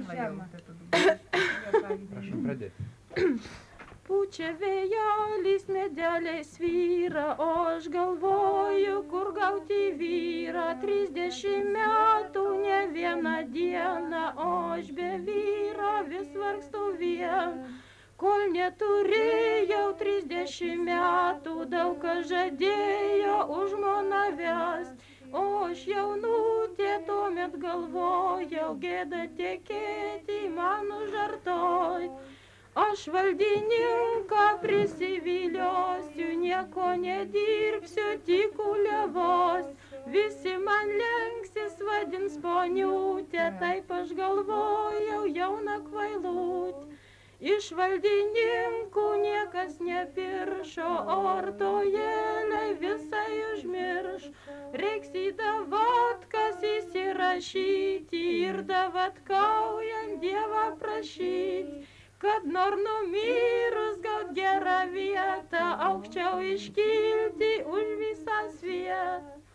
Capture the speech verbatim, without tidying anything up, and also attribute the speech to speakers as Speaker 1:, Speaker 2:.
Speaker 1: Prašom pradėti.
Speaker 2: Pučia vėjelis, medeliai svyra, o aš galvoju, kur gauti vyrą. Trisdešimt metų, ne vieną dieną, o aš be vyro vis vargstu vien. Kol neturėjau trisdešimt metų, daug ką žadėjo už žmoną vest. O aš jaunutė tuomet galvojau, gėda tekėti man užartoj. Aš valdininką prisiviliosiu, nieko nedirbsiu, tik uliavos. Visi man lenksis, vadins poniutė, taip aš galvojau, jauna kvailutė. Iš valdininkų niekas nepiršo, ortojėliai visai užmirš. Reiks į davatkas įsirašyti ir davatkaujant Dievą prašyti, kad nor numirus gaut gerą vietą, aukščiau iškilti už visas vietas.